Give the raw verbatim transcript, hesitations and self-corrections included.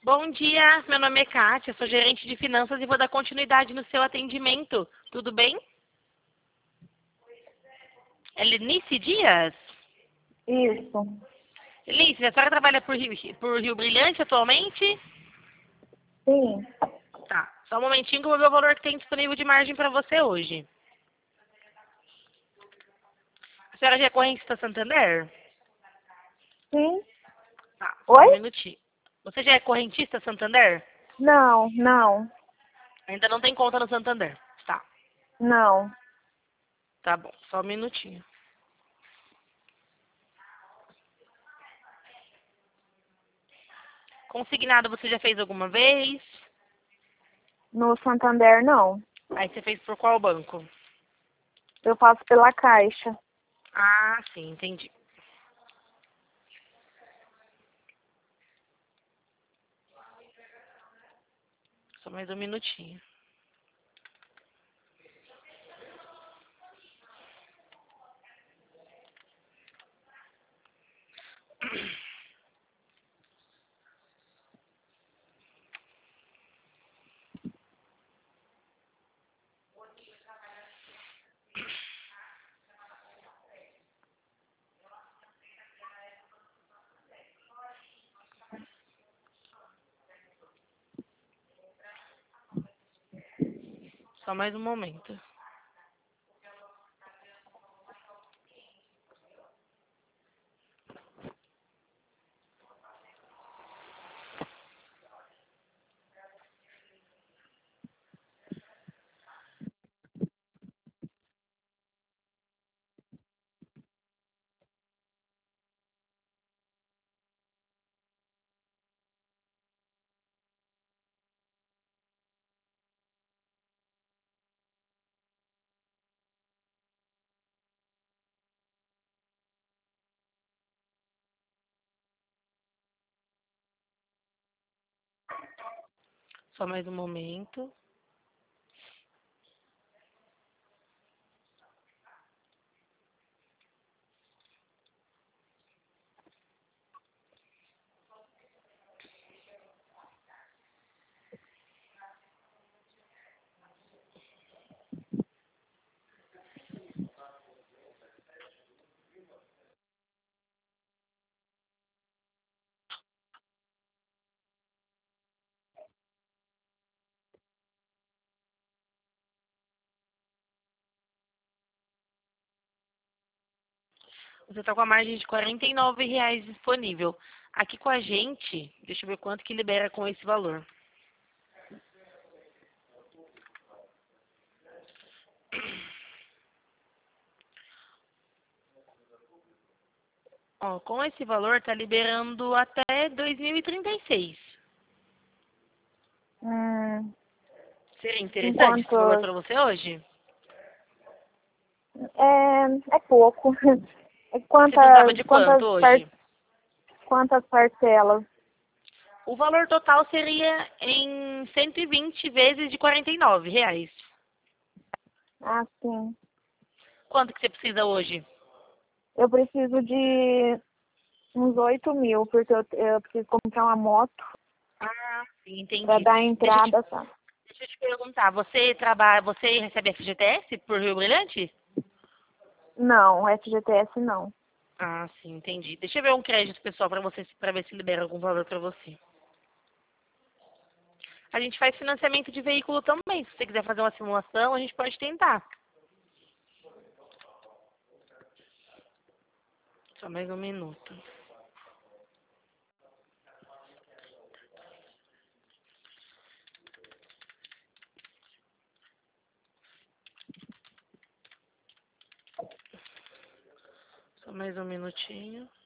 Bom dia, meu nome é Kátia, sou gerente de finanças e vou dar continuidade no seu atendimento. Tudo bem? É Lenice Dias? Isso. Lenice, a senhora trabalha por Rio, por Rio Brilhante atualmente? Sim. Tá, só um momentinho que eu vou ver o valor que tem disponível de margem para você hoje. A senhora já é correntista Santander? Sim. Tá, só um Oi? minutinho. Você já é correntista Santander? Não, não, Ainda não tem conta no Santander. Tá, não. tá bom, só um minutinho. Consignado você já fez alguma vez? No Santander, não. Aí você fez por qual banco? Eu faço pela Caixa. Ah, sim, entendi. Só mais um minutinho. Só mais um momento. Só mais um momento. Você está com a margem de quarenta e nove reais disponível. Aqui com a gente, deixa eu ver quanto que libera com esse valor. Ó, com esse valor tá liberando até dois mil e trinta e seis. Hum, Seria interessante esse valor enquanto... para você hoje? É, é pouco. É Você precisava quantas, de quanto quantas, par, hoje? quantas parcelas? O valor total seria em cento e vinte vezes de quarenta e nove reais. Ah, sim. Quanto que você precisa hoje? Eu preciso de uns oito mil, porque eu, eu preciso comprar uma moto Ah, sim, para entendi. dar Deixa eu te, entrada, sabe? deixa eu te perguntar, você trabalha, você recebe F G T S por Rio Brilhante? Não, F G T S não. Ah, sim, entendi. Deixa eu ver um crédito, pessoal, para você, para ver se libera algum valor para você. A gente faz financiamento de veículo também. Se você quiser fazer uma simulação, a gente pode tentar. Só mais um minuto. Só mais um minutinho.